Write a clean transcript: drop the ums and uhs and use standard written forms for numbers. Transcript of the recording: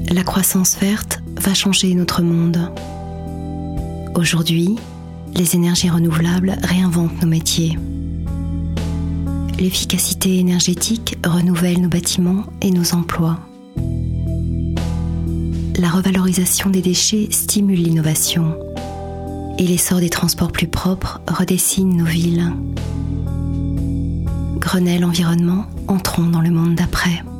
La croissance verte va changer notre monde. Aujourd'hui, les énergies renouvelables réinventent nos métiers. L'efficacité énergétique renouvelle nos bâtiments et nos emplois. La revalorisation des déchets stimule l'innovation. Et l'essor des transports plus propres redessine nos villes. Grenelle environnement, entrons dans le monde d'après.